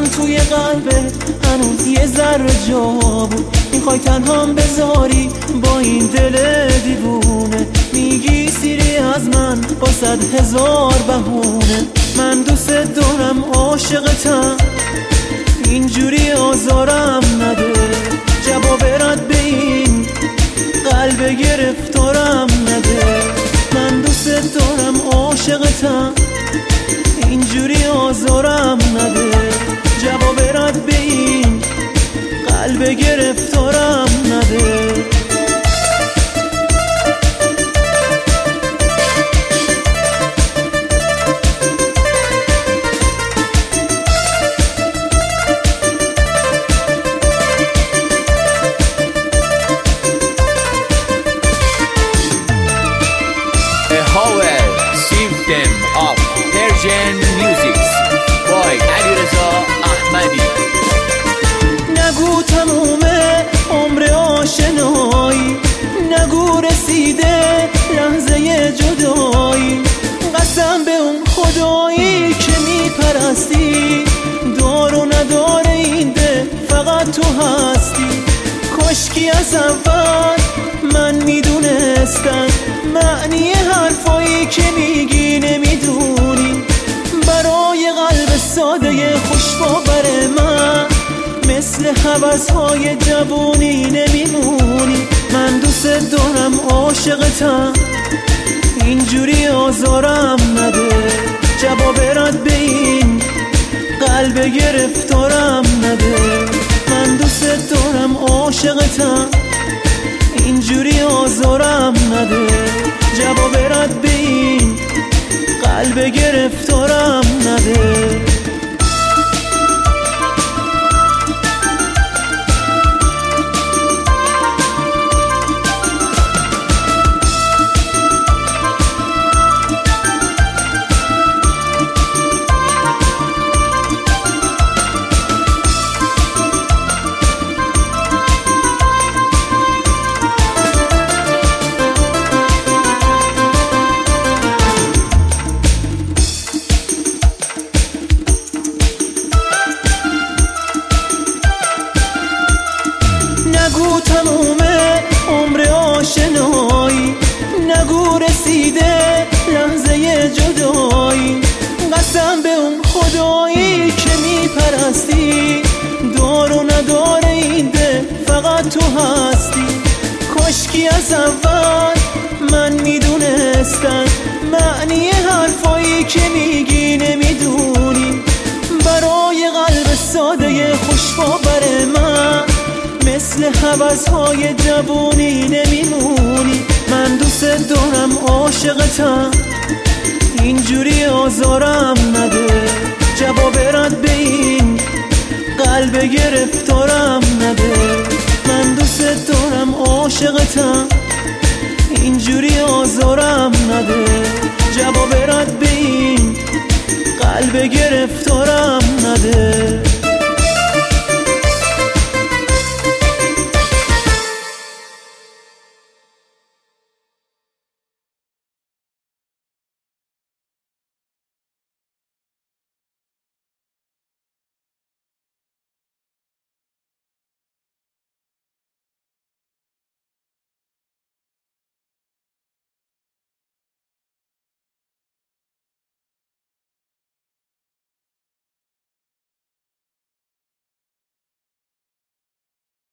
توی قلبت هنوز یه ذره جا بود. میخوای تنهام بذاری با این دل دیوونه، میگی سیری از من با 100,000 بهونه. من دوست دارم عاشقتم، اینجوری آزارم نده. جواب رد به این قلب گرفتارم نده. من دوست دارم عاشقتم، اینجوری آزارم نده. جواب رد به این قلب گرفتارم نده. System of Persian Music by علیرضا احمدی. نگو تمومه عمر آشنایی، نگو رسیده لحظه جدایی. قسم به اون خدایی که میپرستی، دار و ندار این ده فقط تو هستی. کاشکی از اول من میدونستم معنی حرفایی که میگی نمیدونی. برای قلب ساده خوشباور من مثل هوس‌های جوونی نمیمونی. من دوست دارم عاشقتم، اینجوری آزارم نده. جواب رد به این قلب گرفتارم نده. من دوست دارم عاشقتم، اینجوری آزارم نده. جواب رد به این قلب گرفتارم نده. نگو تمومه عمر آشنایی، نگو رسیده لحظه جدایی. قسم به اون خدایی که میپرستی، دار و ندار این ده فقط تو هستی. کاشکی از اول من میدونستم معنی حرفایی که میگی نمیدونی. برای قلب ساده خوشباور من مثل هوس‌های جوونی نمیمونی. من دوست دارم عاشقتم، اینجوری آزارم نده. جواب رد به این قلب گرفتارم نده. من دوست دارم عاشقتم، اینجوری آزارم نده. جواب رد به این قلب گرفتارم نده.